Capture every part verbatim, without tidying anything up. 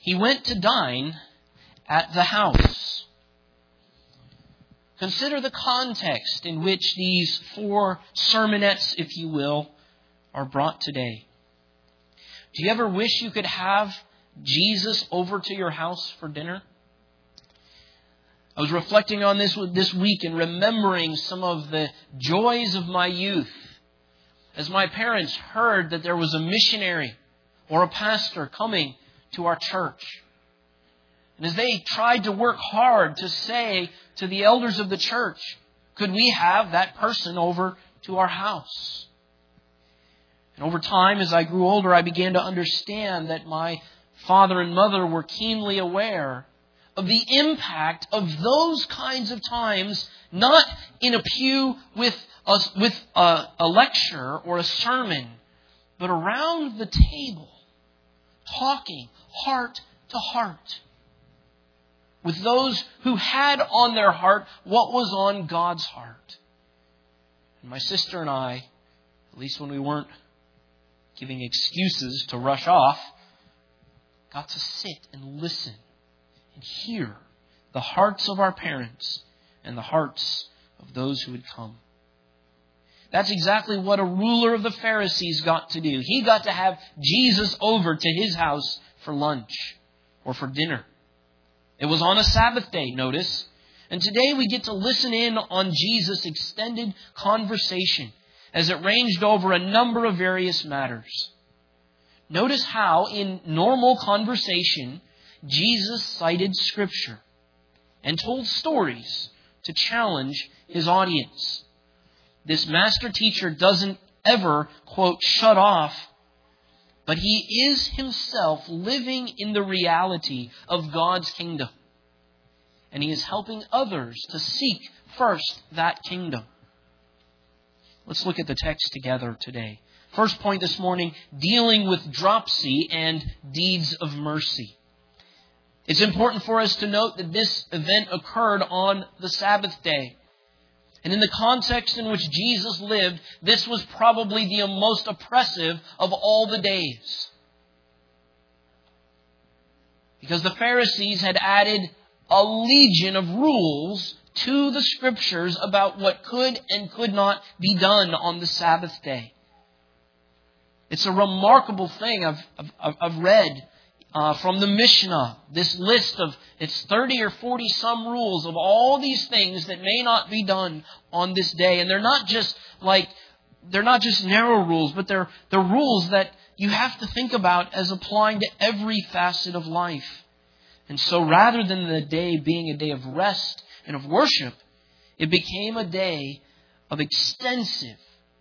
He went to dine at the house. Consider the context in which these four sermonettes, if you will, are brought today. Do you ever wish you could have Jesus over to your house for dinner? I was reflecting on this this week and remembering some of the joys of my youth as my parents heard that there was a missionary or a pastor coming to our church. And as they tried to work hard to say to the elders of the church, could we have that person over to our house? And over time, as I grew older, I began to understand that my father and mother were keenly aware of the impact of those kinds of times, not in a pew with a, with a, a lecture or a sermon, but around the table, talking heart to heart with those who had on their heart what was on God's heart. And my sister and I, at least when we weren't giving excuses to rush off, got to sit and listen and hear the hearts of our parents and the hearts of those who had come. That's exactly what a ruler of the Pharisees got to do. He got to have Jesus over to his house for lunch or for dinner. It was on a Sabbath day, notice. And today we get to listen in on Jesus' extended conversation as it ranged over a number of various matters. Notice how in normal conversation, Jesus cited Scripture and told stories to challenge his audience. This master teacher doesn't ever, quote, shut off, but he is himself living in the reality of God's kingdom. And he is helping others to seek first that kingdom. Let's look at the text together today. First point this morning, dealing with dropsy and deeds of mercy. It's important for us to note that this event occurred on the Sabbath day. And in the context in which Jesus lived, this was probably the most oppressive of all the days. Because the Pharisees had added a legion of rules to the Scriptures about what could and could not be done on the Sabbath day. It's a remarkable thing I've, I've, I've read uh, from the Mishnah. This list of, it's thirty or forty some rules of all these things that may not be done on this day. And they're not just like, they're not just narrow rules, but they're, they're rules that you have to think about as applying to every facet of life. And so rather than the day being a day of rest and of worship, it became a day of extensive,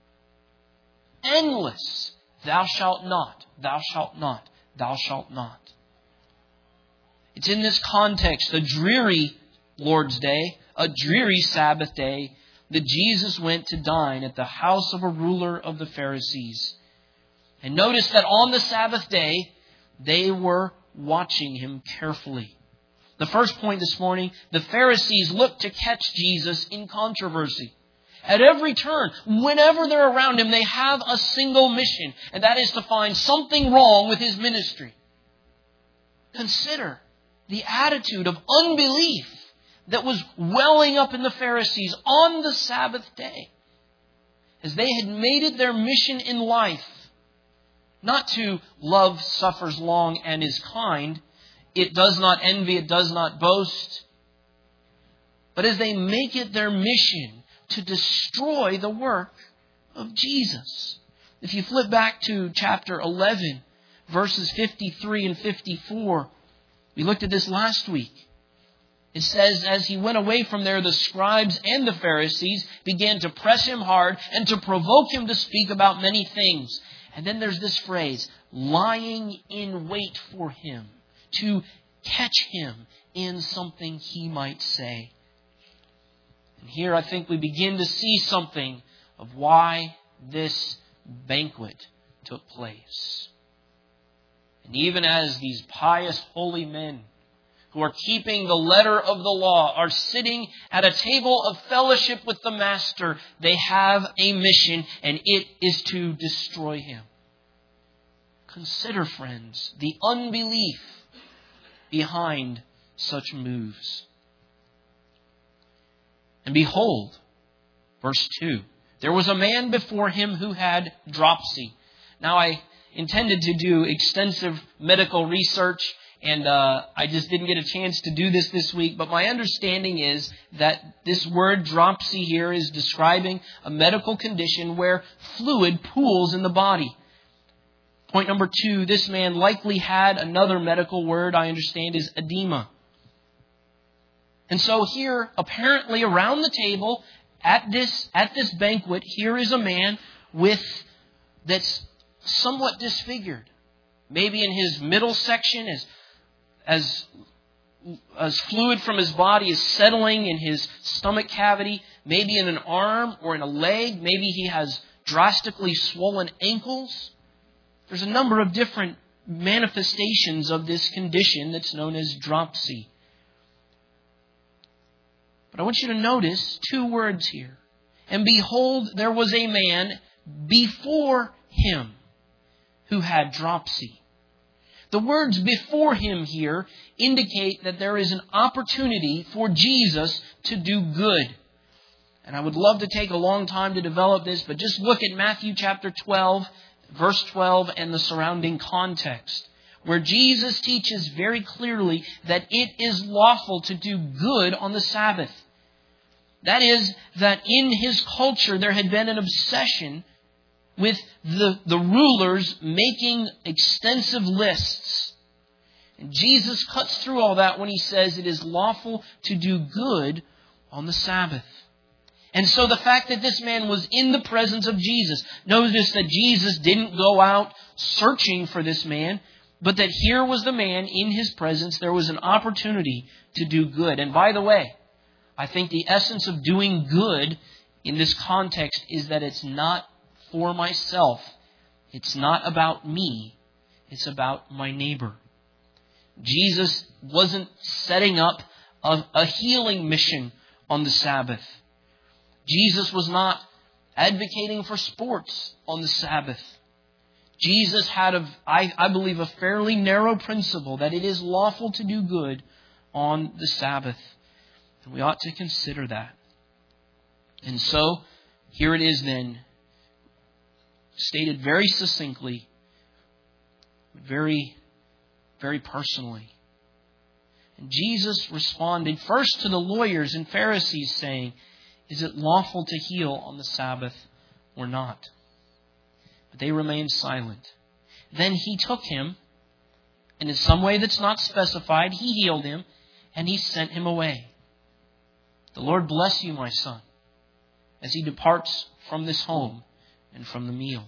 endless, thou shalt not, thou shalt not, thou shalt not. It's in this context, a dreary Lord's Day, a dreary Sabbath day, that Jesus went to dine at the house of a ruler of the Pharisees. And notice that on the Sabbath day, they were watching him carefully. The first point this morning, the Pharisees looked to catch Jesus in controversy. At every turn, whenever they're around him, they have a single mission, and that is to find something wrong with his ministry. Consider the attitude of unbelief that was welling up in the Pharisees on the Sabbath day, as they had made it their mission in life not to love suffers long and is kind, it does not envy, it does not boast, but as they make it their mission to destroy the work of Jesus. If you flip back to chapter eleven, verses fifty-three and fifty-four, we looked at this last week. It says, as he went away from there, the scribes and the Pharisees began to press him hard and to provoke him to speak about many things. And then there's this phrase, lying in wait for him, to catch him in something he might say. And here I think we begin to see something of why this banquet took place. And even as these pious holy men who are keeping the letter of the law are sitting at a table of fellowship with the Master, they have a mission, and it is to destroy him. Consider, friends, the unbelief behind such moves. And behold, verse two, there was a man before him who had dropsy. Now, I intended to do extensive medical research, and uh, I just didn't get a chance to do this this week. But my understanding is that this word dropsy here is describing a medical condition where fluid pools in the body. Point number two, this man likely had another medical word, I understand, is edema. And so here, apparently around the table, at this at this banquet, here is a man with that's somewhat disfigured. Maybe in his middle section, as as as fluid from his body is settling in his stomach cavity. Maybe in an arm or in a leg. Maybe he has drastically swollen ankles. There's a number of different manifestations of this condition that's known as dropsy. But I want you to notice two words here. And behold, there was a man before him who had dropsy. The words before him here indicate that there is an opportunity for Jesus to do good. And I would love to take a long time to develop this, but just look at Matthew chapter twelve, verse twelve, and the surrounding context, where Jesus teaches very clearly that it is lawful to do good on the Sabbath. That is, that in his culture there had been an obsession with the, the rulers making extensive lists. And Jesus cuts through all that when he says it is lawful to do good on the Sabbath. And so the fact that this man was in the presence of Jesus, notice that Jesus didn't go out searching for this man, but that here was the man in his presence. There was an opportunity to do good. And by the way, I think the essence of doing good in this context is that it's not for myself. It's not about me. It's about my neighbor. Jesus wasn't setting up a, a healing mission on the Sabbath. Jesus was not advocating for sports on the Sabbath. Jesus had, a, I, I believe, a fairly narrow principle that it is lawful to do good on the Sabbath. And we ought to consider that. And so, here it is then, stated very succinctly, very, very personally. And Jesus responded first to the lawyers and Pharisees, saying, is it lawful to heal on the Sabbath or not? But they remained silent. Then he took him, and in some way that's not specified, he healed him, and he sent him away. The Lord bless you, my son, as he departs from this home and from the meal.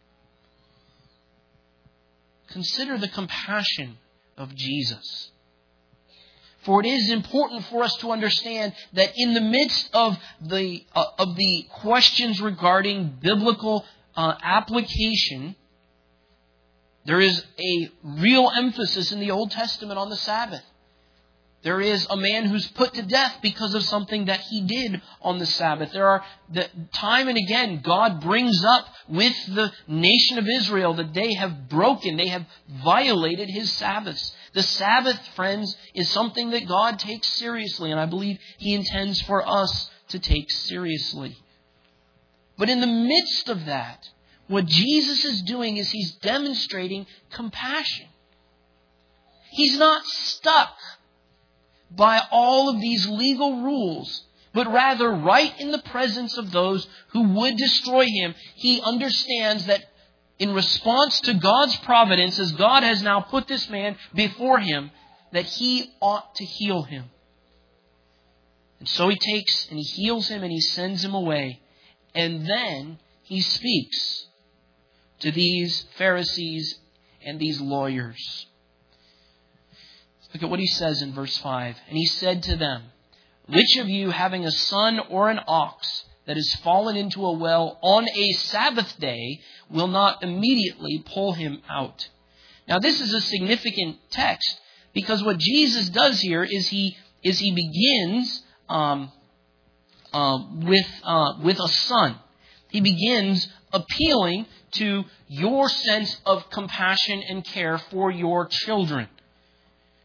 Consider the compassion of Jesus. For it is important for us to understand that in the midst of the uh, of the questions regarding biblical uh, application, there is a real emphasis in the Old Testament on the Sabbath. There is a man who's put to death because of something that he did on the Sabbath. There are, the, time and again, God brings up with the nation of Israel that they have broken, they have violated His Sabbaths. The Sabbath, friends, is something that God takes seriously, and I believe He intends for us to take seriously. But in the midst of that, what Jesus is doing is He's demonstrating compassion. He's not stuck by all of these legal rules, but rather right in the presence of those who would destroy him, he understands that in response to God's providence, as God has now put this man before him, that he ought to heal him. And so he takes and he heals him and he sends him away. And then he speaks to these Pharisees and these lawyers. Look at what he says in verse five. And he said to them, which of you, having a son or an ox that has fallen into a well on a Sabbath day, will not immediately pull him out? Now this is a significant text, because what Jesus does here is he is he begins um, uh, with uh, with a son. He begins appealing to your sense of compassion and care for your children.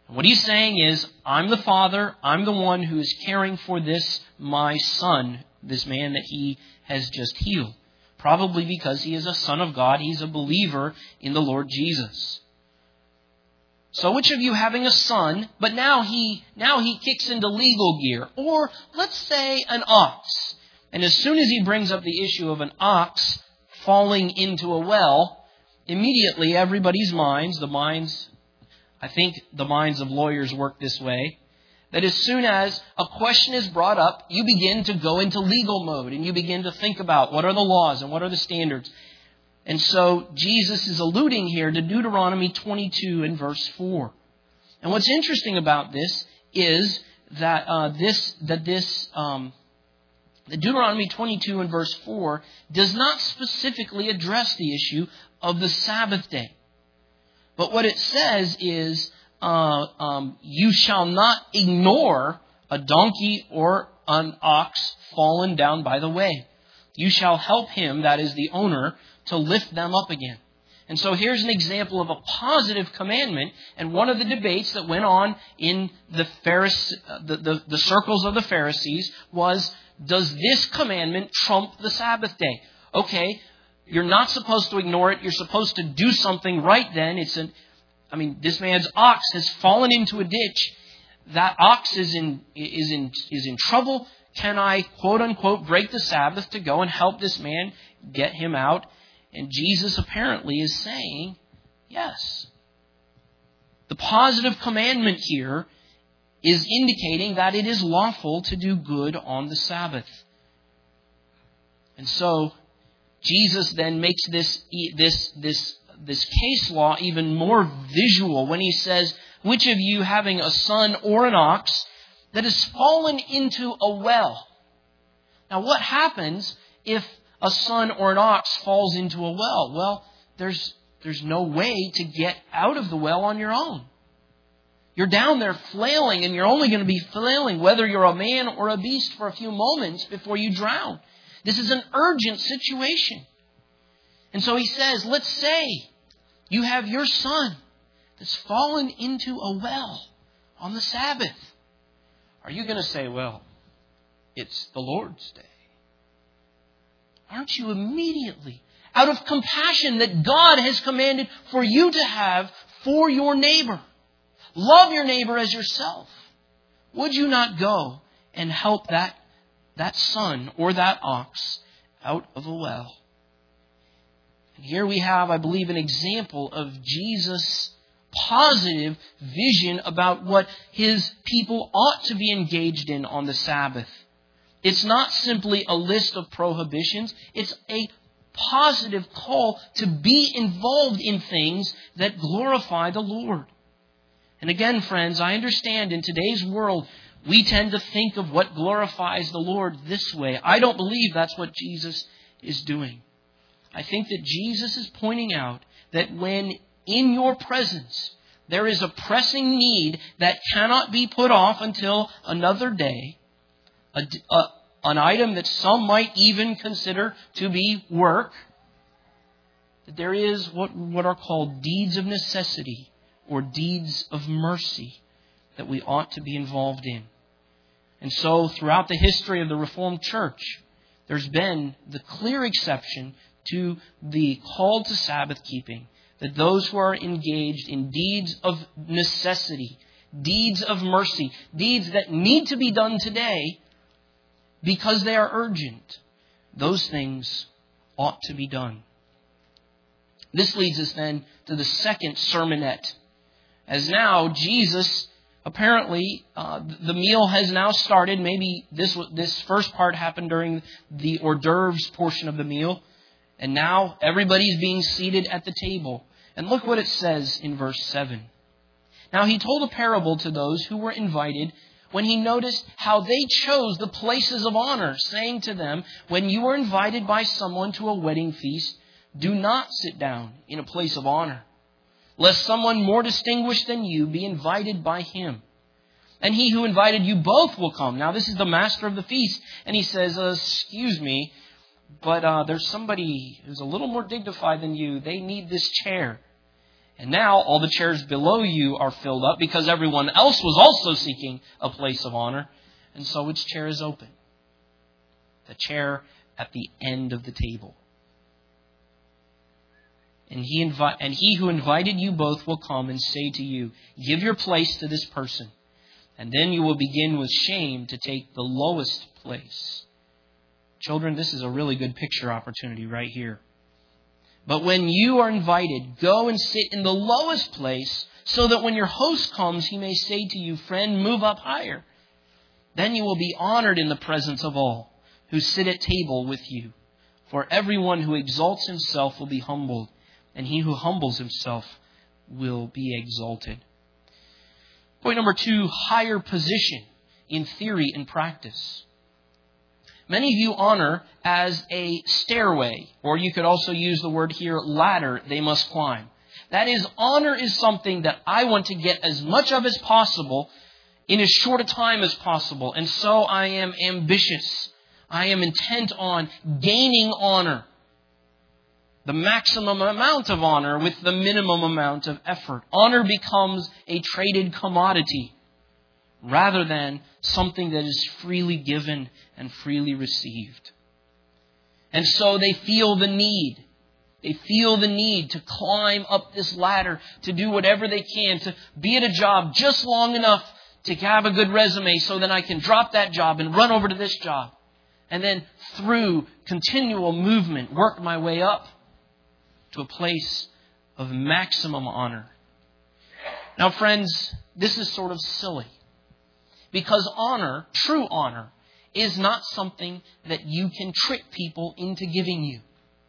And what he's saying is, I'm the father, I'm the one who is caring for this, my son, this man that he has just healed. Probably because he is a son of God, he's a believer in the Lord Jesus. So which of you having a son, but now he now he kicks into legal gear, or let's say an ox. And as soon as he brings up the issue of an ox falling into a well, immediately everybody's minds, the minds, I think the minds of lawyers work this way, that as soon as a question is brought up, you begin to go into legal mode and you begin to think about what are the laws and what are the standards. And so Jesus is alluding here to Deuteronomy twenty-two and verse four. And what's interesting about this is that uh, this that this um, the Deuteronomy twenty-two and verse four does not specifically address the issue of the Sabbath day. But what it says is, uh, um, you shall not ignore a donkey or an ox fallen down by the way. You shall help him, that is the owner, to lift them up again. And so here's an example of a positive commandment. And one of the debates that went on in the, Pharise- the, the, the circles of the Pharisees was, does this commandment trump the Sabbath day? Okay, you're not supposed to ignore it. You're supposed to do something right then. It's an, I mean, this man's ox has fallen into a ditch. That ox is in is in is in trouble. Can I, quote unquote, break the Sabbath to go and help this man get him out? And Jesus apparently is saying, yes. The positive commandment here is indicating that it is lawful to do good on the Sabbath. And so Jesus then makes this this this this case law even more visual when he says, which of you having a son or an ox that has fallen into a well? Now what happens if a son or an ox falls into a well? Well, there's there's no way to get out of the well on your own. You're down there flailing, and you're only going to be flailing whether you're a man or a beast for a few moments before you drown. This is an urgent situation. And so he says, let's say you have your son that's fallen into a well on the Sabbath. Are you going to say, well, it's the Lord's day? Aren't you immediately, out of compassion that God has commanded for you to have for your neighbor, love your neighbor as yourself, would you not go and help that, that son or that ox out of a well? And here we have, I believe, an example of Jesus' positive vision about what his people ought to be engaged in on the Sabbath. It's not simply a list of prohibitions. It's a positive call to be involved in things that glorify the Lord. And again, friends, I understand in today's world, we tend to think of what glorifies the Lord this way. I don't believe that's what Jesus is doing. I think that Jesus is pointing out that when in your presence there is a pressing need that cannot be put off until another day, a, a, an item that some might even consider to be work, that there is what, what are called deeds of necessity or deeds of mercy that we ought to be involved in. And so throughout the history of the Reformed Church, there's been the clear exception to the call to Sabbath keeping, that those who are engaged in deeds of necessity, deeds of mercy, deeds that need to be done today because they are urgent, those things ought to be done. This leads us then to the second sermonette. As now Jesus, apparently, uh, the meal has now started. Maybe this this first part happened during the hors d'oeuvres portion of the meal. And now everybody's being seated at the table. And look what it says in verse seven. Now he told a parable to those who were invited when he noticed how they chose the places of honor, saying to them, when you are invited by someone to a wedding feast, do not sit down in a place of honor, lest someone more distinguished than you be invited by him. And he who invited you both will come. Now this is the master of the feast. And he says, uh, excuse me, but uh, there's somebody who's a little more dignified than you. They need this chair. And now all the chairs below you are filled up because everyone else was also seeking a place of honor. And so which chair is open? The chair at the end of the table. And he, invi- and he who invited you both will come and say to you, give your place to this person. And then you will begin with shame to take the lowest place. Children, this is a really good picture opportunity right here. But when you are invited, go and sit in the lowest place so that when your host comes, he may say to you, friend, move up higher. Then you will be honored in the presence of all who sit at table with you. For everyone who exalts himself will be humbled, and he who humbles himself will be exalted. Point number two, higher position in theory and practice. Many view honor as a stairway, or you could also use the word here, ladder they must climb. That is, honor is something that I want to get as much of as possible in as short a time as possible. And so I am ambitious. I am intent on gaining honor. The maximum amount of honor with the minimum amount of effort. Honor becomes a traded commodity rather than something that is freely given and freely received. And so they feel the need. They feel the need to climb up this ladder, to do whatever they can, to be at a job just long enough to have a good resume so that I can drop that job and run over to this job. And then through continual movement, work my way up to a place of maximum honor. Now, friends, this is sort of silly. Because honor, true honor, is not something that you can trick people into giving you.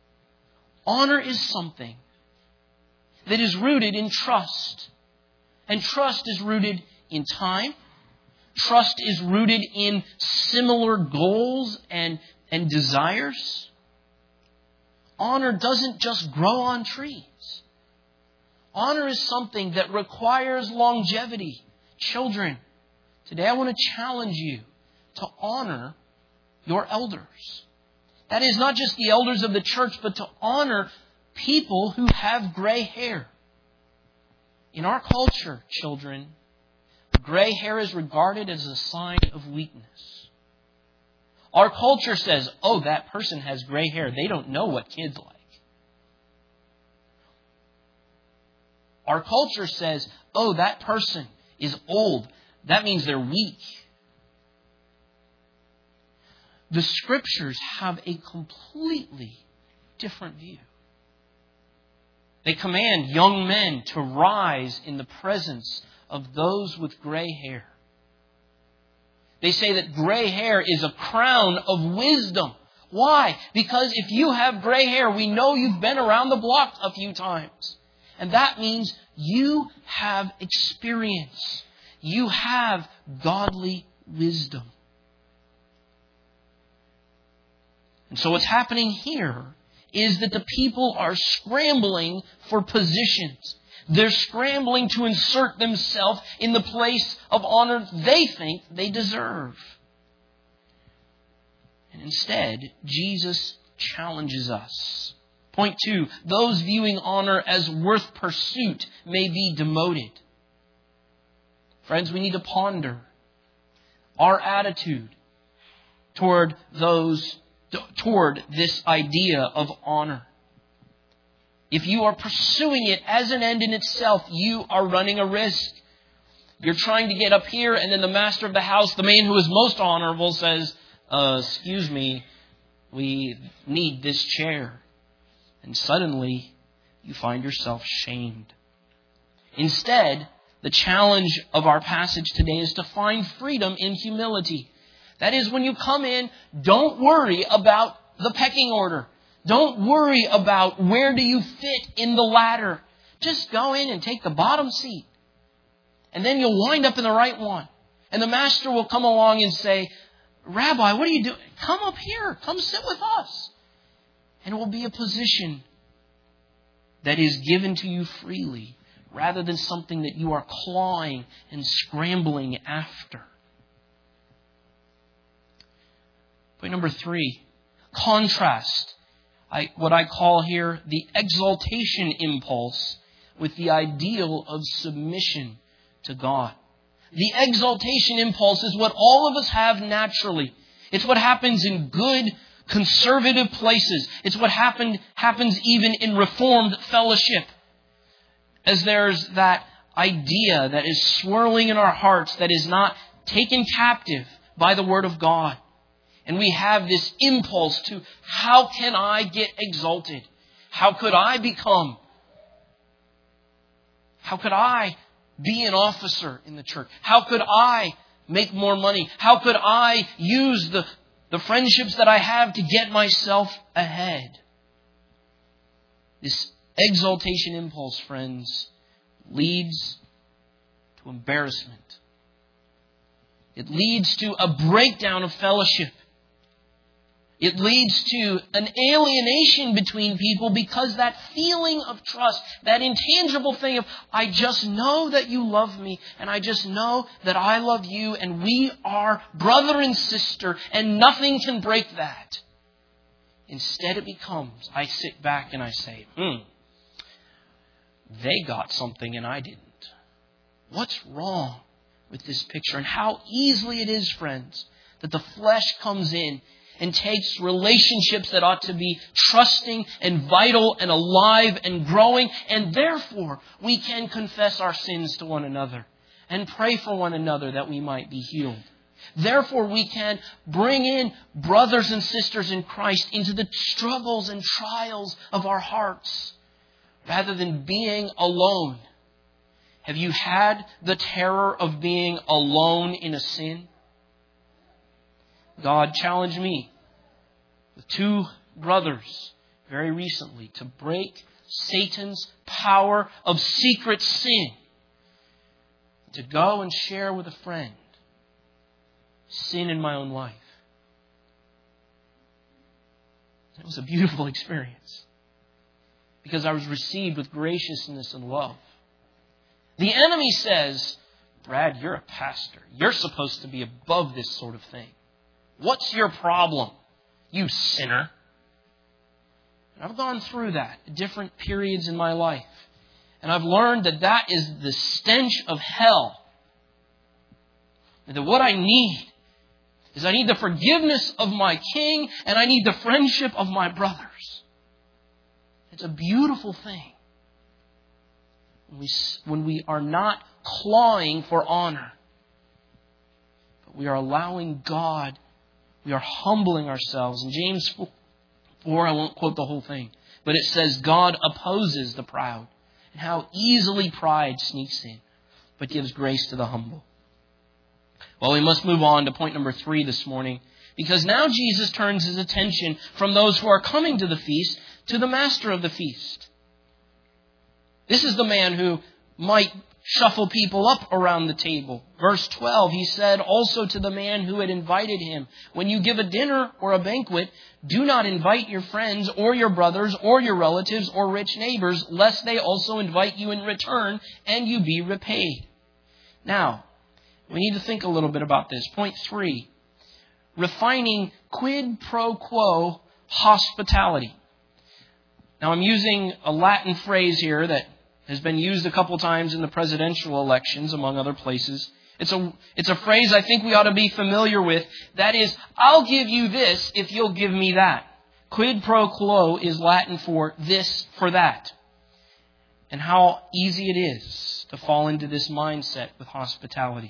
Honor is something that is rooted in trust. And trust is rooted in time. Trust is rooted in similar goals and, and desires. Honor doesn't just grow on trees. Honor is something that requires longevity. Children, today I want to challenge you to honor your elders. That is not just the elders of the church, but to honor people who have gray hair. In our culture, children, gray hair is regarded as a sign of weakness. Our culture says, oh, that person has gray hair. They don't know what kids like. Our culture says, oh, that person is old. That means they're weak. The Scriptures have a completely different view. They command young men to rise in the presence of those with gray hair. They say that gray hair is a crown of wisdom. Why? Because if you have gray hair, we know you've been around the block a few times. And that means you have experience. You have godly wisdom. And so what's happening here is that the people are scrambling for positions. They're scrambling to insert themselves in the place of honor they think they deserve. And instead, Jesus challenges us. Point two, those viewing honor as worth pursuit may be demoted. Friends, we need to ponder our attitude toward those, toward this idea of honor. If you are pursuing it as an end in itself, you are running a risk. You're trying to get up here, and then the master of the house, the man who is most honorable, says, uh, excuse me, we need this chair. And suddenly, you find yourself shamed. Instead, the challenge of our passage today is to find freedom in humility. That is, when you come in, don't worry about the pecking order. Don't worry about where do you fit in the ladder. Just go in and take the bottom seat. And then you'll wind up in the right one. And the master will come along and say, Rabbi, what are you doing? Come up here. Come sit with us. And it will be a position that is given to you freely rather than something that you are clawing and scrambling after. Point number three, contrast. I, what I call here the exaltation impulse with the ideal of submission to God. The exaltation impulse is what all of us have naturally. It's what happens in good, conservative places. It's what happened, happens even in Reformed fellowship. As there's that idea that is swirling in our hearts that is not taken captive by the Word of God. And we have this impulse to, how can I get exalted? How could I become? How could I be an officer in the church? How could I make more money? How could I use the, the friendships that I have to get myself ahead? This exaltation impulse, friends, leads to embarrassment. It leads to a breakdown of fellowship. It leads to an alienation between people because that feeling of trust, that intangible thing of, I just know that you love me and I just know that I love you and we are brother and sister and nothing can break that. Instead it becomes, I sit back and I say, hmm, they got something and I didn't. What's wrong with this picture? And how easily it is, friends, that the flesh comes in and takes relationships that ought to be trusting and vital and alive and growing. And therefore, we can confess our sins to one another and pray for one another that we might be healed. Therefore, we can bring in brothers and sisters in Christ into the struggles and trials of our hearts rather than being alone. Have you had the terror of being alone in a sin? God challenged me with two brothers very recently to break Satan's power of secret sin. To go and share with a friend sin in my own life. It was a beautiful experience because I was received with graciousness and love. The enemy says, Brad, you're a pastor. You're supposed to be above this sort of thing. What's your problem, you sinner? And I've gone through that at different periods in my life. And I've learned that that is the stench of hell. And that what I need is I need the forgiveness of my king and I need the friendship of my brothers. It's a beautiful thing. When we, when we are not clawing for honor, but we are allowing God. We are humbling ourselves. In James four, I won't quote the whole thing, but it says God opposes the proud and how easily pride sneaks in, but gives grace to the humble. Well, we must move on to point number three this morning, because now Jesus turns his attention from those who are coming to the feast to the master of the feast. This is the man who might shuffle people up around the table. Verse twelve, he said also to the man who had invited him, when you give a dinner or a banquet, do not invite your friends or your brothers or your relatives or rich neighbors, lest they also invite you in return and you be repaid. Now, we need to think a little bit about this. Point three, refining quid pro quo hospitality. Now, I'm using a Latin phrase here that has been used a couple times in the presidential elections, among other places. It's a, it's a phrase I think we ought to be familiar with. That is, I'll give you this if you'll give me that. Quid pro quo is Latin for this for that. And how easy it is to fall into this mindset with hospitality.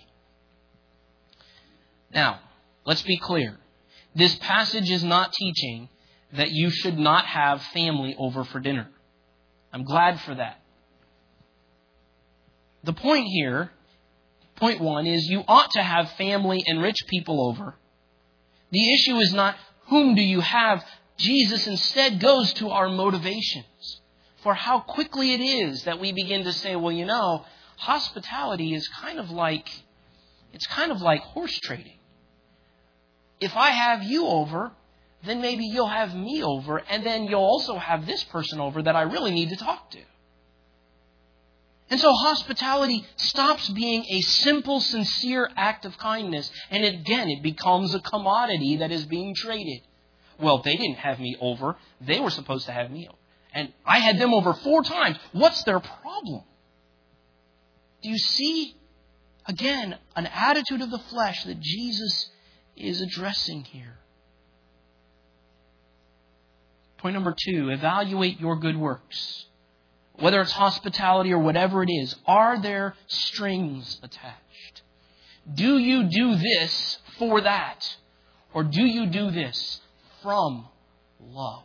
Now, let's be clear. This passage is not teaching that you should not have family over for dinner. I'm glad for that. The point here, point one, is you ought to have family and rich people over. The issue is not whom do you have. Jesus instead goes to our motivations for how quickly it is that we begin to say, well, you know, hospitality is kind of like, it's kind of like horse trading. If I have you over, then maybe you'll have me over, and then you'll also have this person over that I really need to talk to. And so hospitality stops being a simple, sincere act of kindness. And again, it becomes a commodity that is being traded. Well, they didn't have me over. They were supposed to have me over. And I had them over four times. What's their problem? Do you see, again, an attitude of the flesh that Jesus is addressing here? Point number two, evaluate your good works. Whether it's hospitality or whatever it is, are there strings attached? Do you do this for that? Or do you do this from love?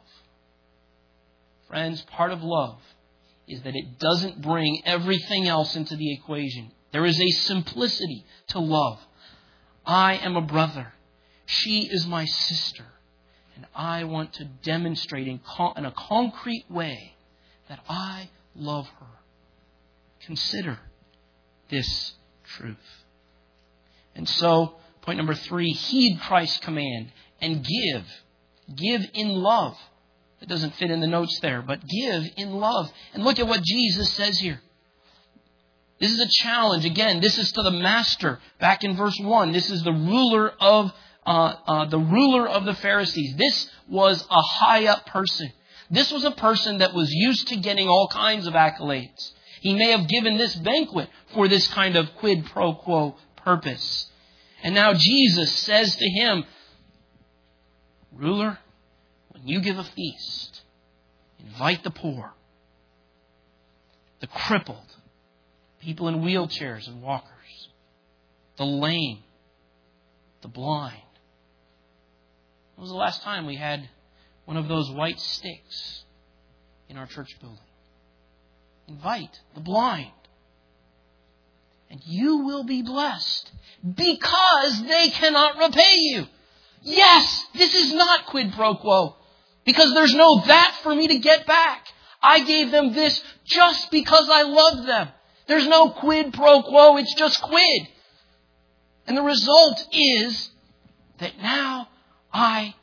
Friends, part of love is that it doesn't bring everything else into the equation. There is a simplicity to love. I am a brother. She is my sister. And I want to demonstrate in, con- in a concrete way that I love her. Consider this truth. And so, point number three, heed Christ's command and give. Give in love. It doesn't fit in the notes there, but give in love. And look at what Jesus says here. This is a challenge. Again, this is to the master. Back in verse one, this is the ruler of uh, uh, the ruler of the Pharisees. This was a high up person. This was a person that was used to getting all kinds of accolades. He may have given this banquet for this kind of quid pro quo purpose. And now Jesus says to him, ruler, when you give a feast, invite the poor, the crippled, people in wheelchairs and walkers, the lame, the blind. When was the last time we had one of those white sticks in our church building? Invite the blind. And you will be blessed because they cannot repay you. Yes, this is not quid pro quo. Because there's no that for me to get back. I gave them this just because I loved them. There's no quid pro quo. It's just quid. And the result is that now I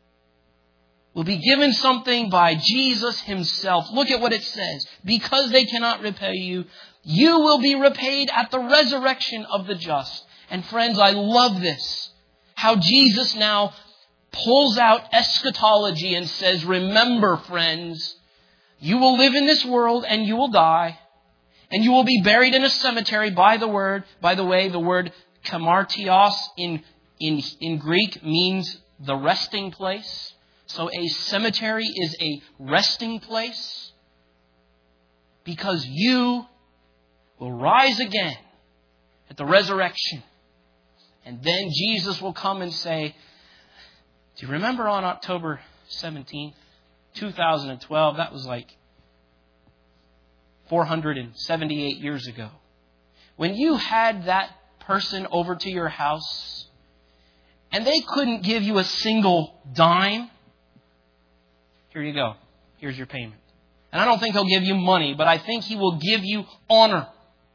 will be given something by Jesus himself. Look at what it says. Because they cannot repay you, you will be repaid at the resurrection of the just. And friends, I love this. How Jesus now pulls out eschatology and says, remember, friends, you will live in this world and you will die. And you will be buried in a cemetery. By the word, by the way, the word kamartios in, in, in Greek means the resting place. So a cemetery is a resting place. Because you will rise again at the resurrection. And then Jesus will come and say, do you remember on October seventeenth, two thousand twelve, that was like four hundred seventy-eight years ago, when you had that person over to your house and they couldn't give you a single dime? Here you go. Here's your payment. And I don't think he'll give you money, but I think he will give you honor.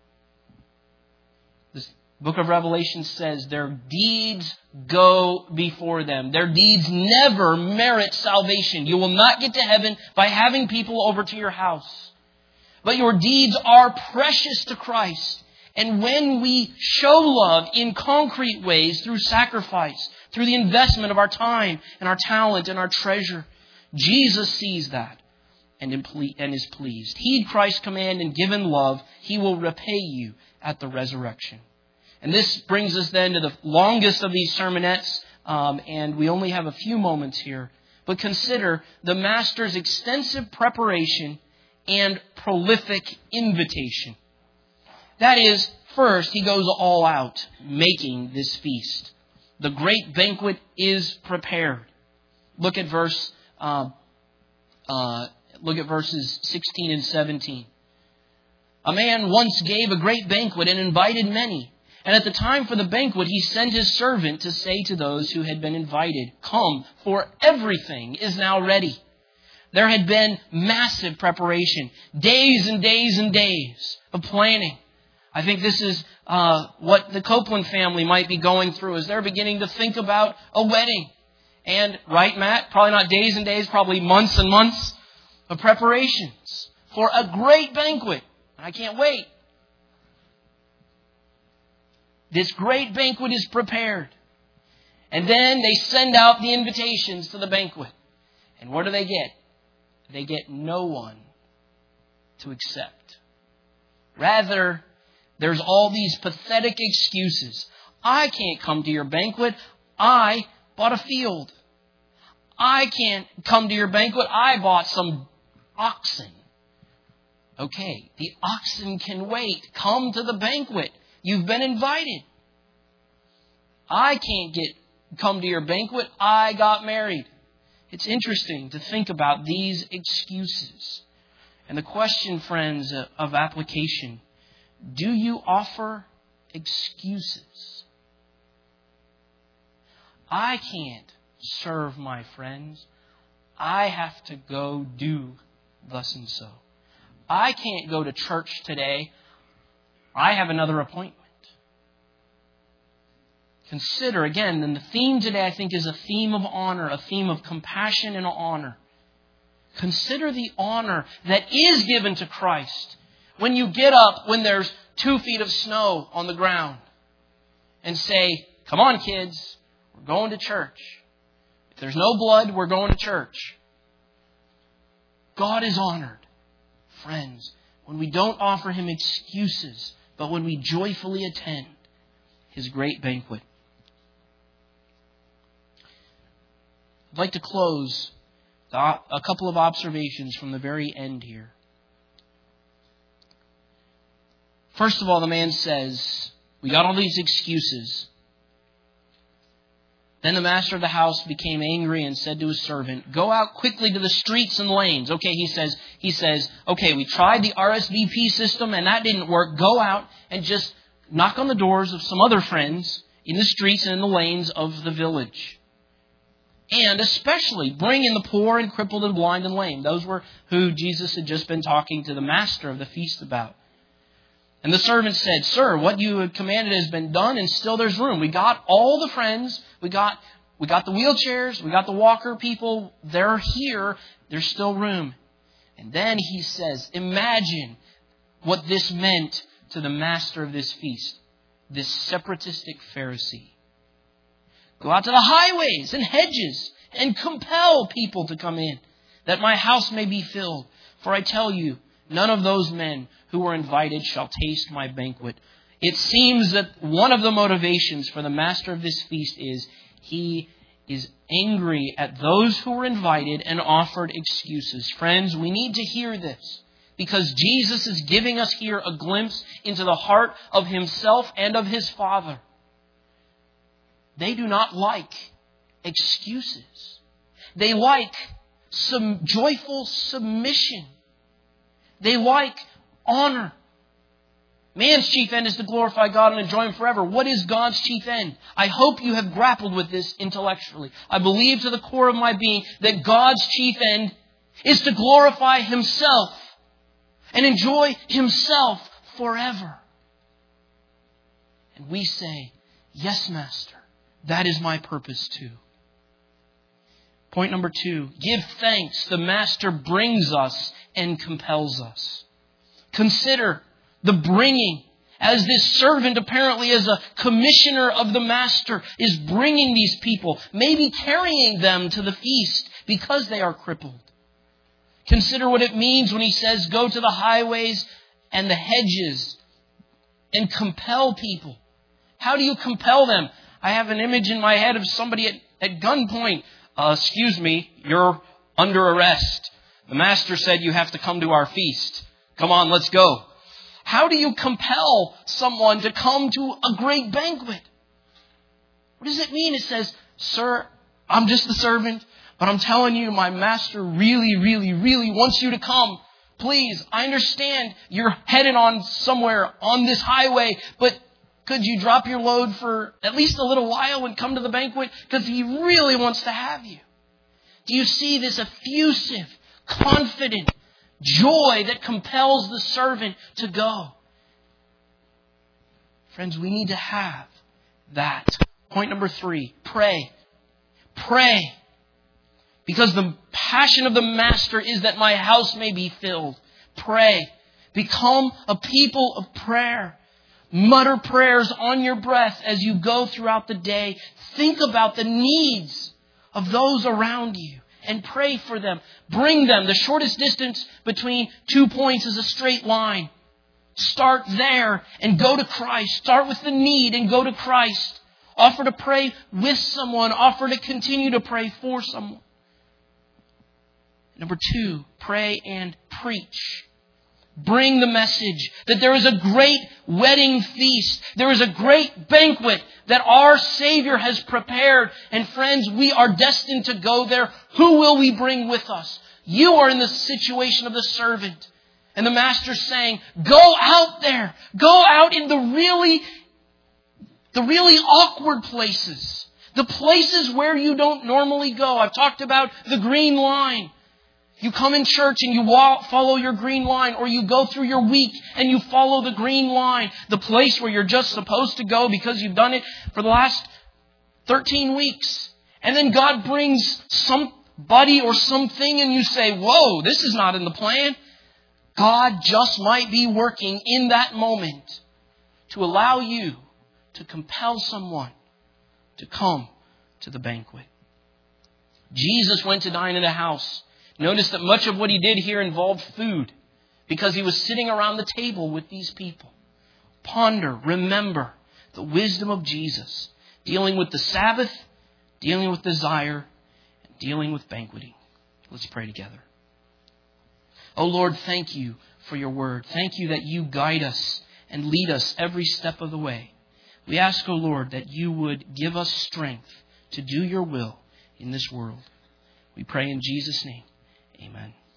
This book of Revelation says their deeds go before them. Their deeds never merit salvation. You will not get to heaven by having people over to your house. But your deeds are precious to Christ. And when we show love in concrete ways through sacrifice, through the investment of our time and our talent and our treasure, Jesus sees that and is pleased. Heed Christ's command and give in love. He will repay you at the resurrection. And this brings us then to the longest of these sermonettes, um, and we only have a few moments here. But consider the Master's extensive preparation and prolific invitation. That is, first, he goes all out, making this feast. The great banquet is prepared. Look at verse, uh, uh, look at verses sixteen and seventeen. A man once gave a great banquet and invited many. And at the time for the banquet, he sent his servant to say to those who had been invited, come, for everything is now ready. There had been massive preparation, days and days and days of planning. I think this is uh, what the Copeland family might be going through as they're beginning to think about a wedding. And, right, Matt? Probably not days and days, probably months and months of preparations for a great banquet. I can't wait. This great banquet is prepared. And then they send out the invitations to the banquet. And what do they get? they get no one to accept. Rather, there's all these pathetic excuses. I can't come to your banquet. I bought a field. I can't come to your banquet. I bought some oxen. Okay, the oxen can wait. Come to the banquet. You've been invited. I can't get come to your banquet. I got married. It's interesting to think about these excuses. And the question, friends, of application, do you offer excuses? I can't serve my friends. I have to go do thus and so. I can't go to church today. I have another appointment. Consider, again, and the theme today, I think, is a theme of honor, a theme of compassion and honor. Consider the honor that is given to Christ when you get up when there's two feet of snow on the ground and say, come on, kids, we're going to church. If there's no blood, we're going to church. God is honored. Friends, when we don't offer Him excuses, but when we joyfully attend His great banquet. I'd like to close a couple of observations from the very end here. First of all, the man says, we got all these excuses. Then the master of the house became angry and said to his servant, go out quickly to the streets and lanes. Okay, he says, he says, okay, we tried the R S V P system and that didn't work. Go out and just knock on the doors of some other friends in the streets and in the lanes of the village. And especially bring in the poor and crippled and blind and lame. Those were who Jesus had just been talking to the master of the feast about. And the servant said, sir, what you had commanded has been done and still there's room. We got all the friends. We got, we got the wheelchairs. We got the walker people. They're here. There's still room. And then he says, imagine what this meant to the master of this feast, this separatistic Pharisee. Go out to the highways and hedges and compel people to come in, that my house may be filled. For I tell you, none of those men who were invited shall taste my banquet. It seems that one of the motivations for the master of this feast is he is angry at those who were invited and offered excuses. Friends, we need to hear this because Jesus is giving us here a glimpse into the heart of Himself and of His Father. They do not like excuses. They like some joyful submission. They like honor. Man's chief end is to glorify God and enjoy Him forever. What is God's chief end? I hope you have grappled with this intellectually. I believe to the core of my being that God's chief end is to glorify Himself and enjoy Himself forever. And we say, yes, Master, that is my purpose too. Point number two, give thanks. The Master brings us and compels us. Consider the bringing, as this servant apparently as a commissioner of the Master is bringing these people, maybe carrying them to the feast because they are crippled. Consider what it means when he says, go to the highways and the hedges and compel people. How do you compel them? I have an image in my head of somebody at, at gunpoint. Uh, excuse me, you're under arrest. The Master said you have to come to our feast. Come on, let's go. How do you compel someone to come to a great banquet? What does it mean? It says, sir, I'm just the servant, but I'm telling you, my Master really, really, really wants you to come. Please, I understand you're headed on somewhere on this highway, but could you drop your load for at least a little while and come to the banquet? Because He really wants to have you. Do you see this effusive, confident joy that compels the servant to go? Friends, we need to have that. Point number three, pray. Pray. Because the passion of the Master is that my house may be filled. Pray. Become a people of prayer. Mutter prayers on your breath as you go throughout the day. Think about the needs of those around you and pray for them. Bring them. The shortest distance between two points is a straight line. Start there and go to Christ. Start with the need and go to Christ. Offer to pray with someone. Offer to continue to pray for someone. Number two, pray and preach. Bring the message that there is a great wedding feast. There is a great banquet that our Savior has prepared. And friends, we are destined to go there. Who will we bring with us? You are in the situation of the servant. And the Master's saying, go out there. Go out in the really, the really awkward places. The places where you don't normally go. I've talked about the green line. You come in church and you walk, follow your green line, or you go through your week and you follow the green line, the place where you're just supposed to go because you've done it for the last thirteen weeks. And then God brings somebody or something and you say, whoa, this is not in the plan. God just might be working in that moment to allow you to compel someone to come to the banquet. Jesus went to dine at a house. Notice that much of what he did here involved food because he was sitting around the table with these people. Ponder, remember the wisdom of Jesus, dealing with the Sabbath, dealing with desire, and dealing with banqueting. Let's pray together. Oh Lord, thank you for your word. Thank you that you guide us and lead us every step of the way. We ask, oh Lord, that you would give us strength to do your will in this world. We pray in Jesus' name. Amen.